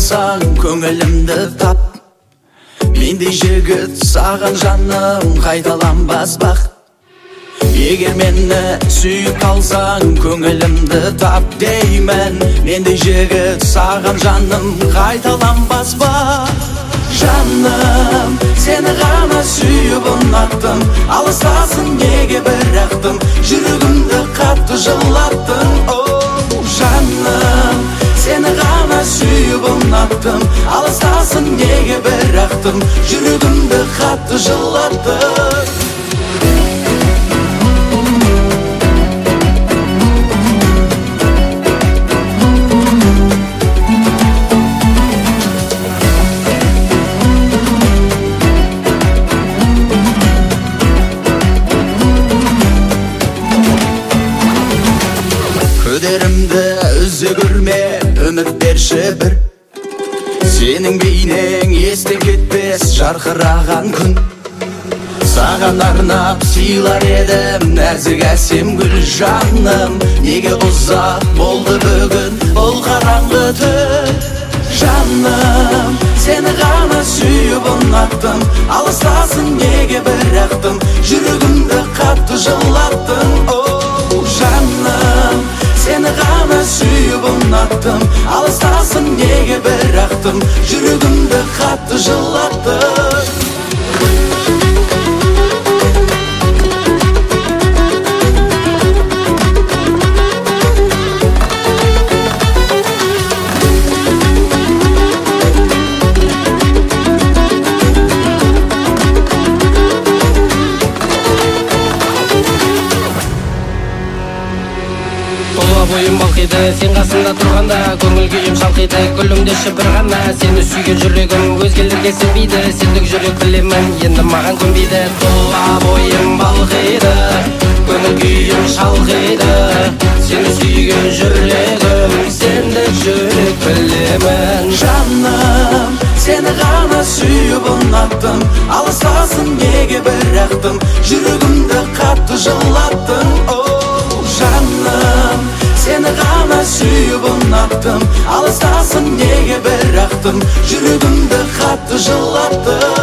қалсаң көңілімді тап. Мендей жігіт саған жаным қайталанбас бақ. Егер мені сүйіп қалсаң көңілімді тап деймін. Мендей жігіт саған жаным қайталанбас бақ. Жаным, сені ғана сүйіп ұнаттым, алыстасың неге бірақтың, жүрегімді қатты жылаттың. Жаным, сені ғана сүйіп ұнаттым, алыстасың неге бірақтың, жүрегімді қатты жылаттың. Көдерімді үзі көрме, үміт берші бір. Сенің бейнең естен кетпес жарқыраған күн. Саған арнап сыйлар едім нәзік әсем гүл. Жаным, неге ұзақ болды бүгін бұл қараңғы түн. Жаным, сені ғана сүйіп ұнаттым, алыстасың неге бірақтың, жүрегімді қатты жылаттың. Жаным, сені ғана сүйіп ұнаттым, алыстасың неге бірақтың, жүрегімді қатты жылаттың. Бойым балқиды, сен қасында тұрғанда, көңіл күйім шалқиды, гүлімде шыбыр ғана. Сені сүйген жүрегім өзгелерге сенбейді, сендік жүрек білемін, енді маған көнбейді. Тұла бойым балқиды, көңіл күйім шалқиды, сені сүйген жүрегім, сендік жүрек білемін. Жаным, сені ғана сүйіп ұнаттым, алыстасың неге бірақтың, жүрегімді қатты жылаттың. Жаным, сені ғана сүйіп ұнаттым, алыстасың неге бірақтың, жүрегімді қатты жылаттың.